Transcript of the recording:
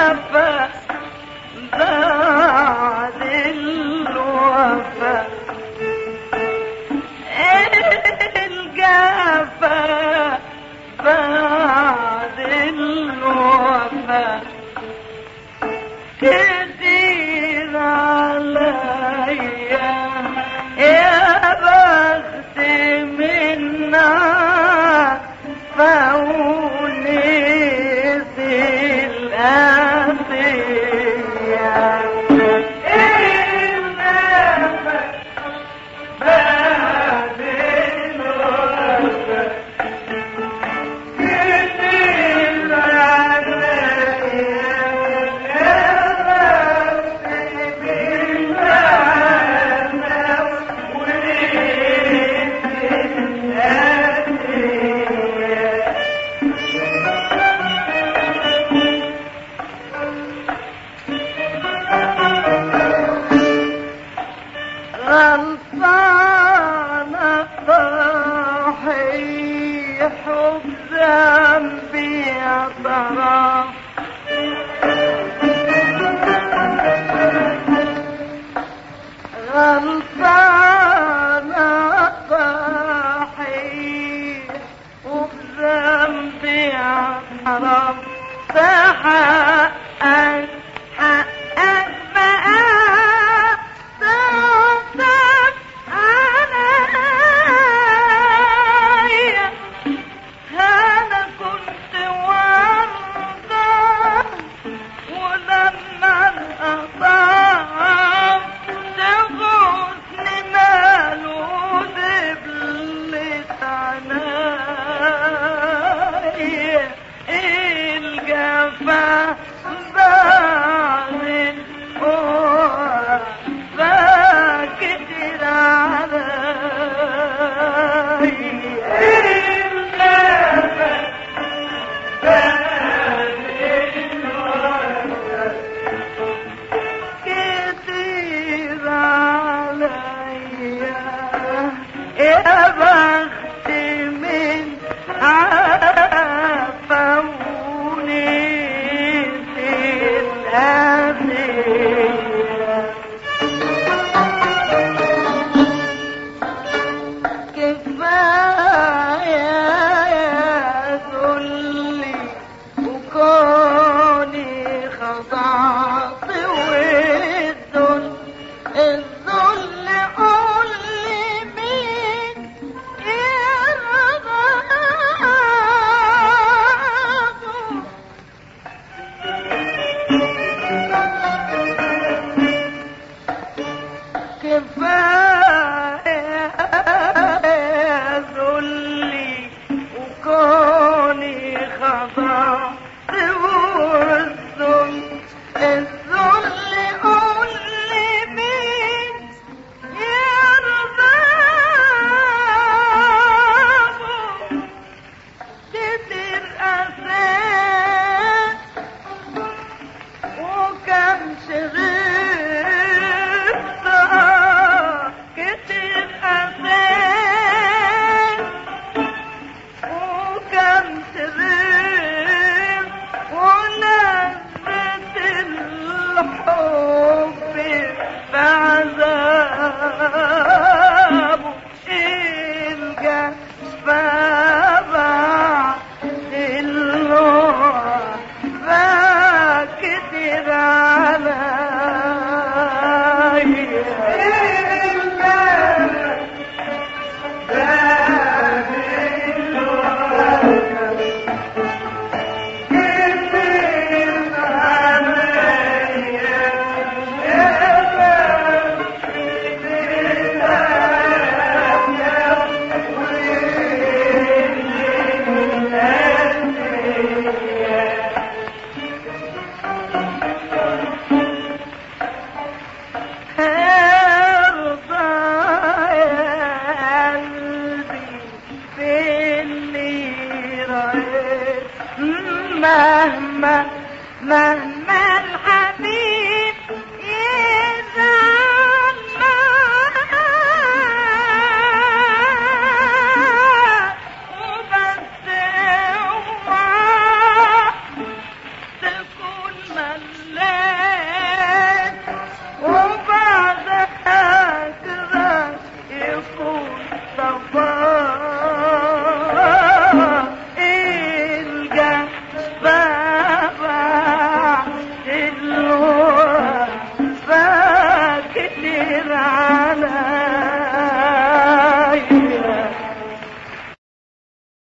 الجفا بعد الوفا، الجفا بعد الوفا كتير عليا يا بخت منا فونس الأسية. غلطانة صحيح بذنبي يا ترى، غلطانة صحيح وبذنبي يا ترى، فحقك حقك بقى يا بخت من عافوني في الأسية. كفاية يا ذلي وكوني خضعت والذل الذل قول لي مين يرضى. كفاية ذلي وكوني خضعت والذل الذل قول لي مين يرضى. كتير أسيت وكم شغلت، كتير أسيت وكم شغلت ولذت الحب بعذابه الجفا بعد الوفا كتير عليا. مهما الحبيب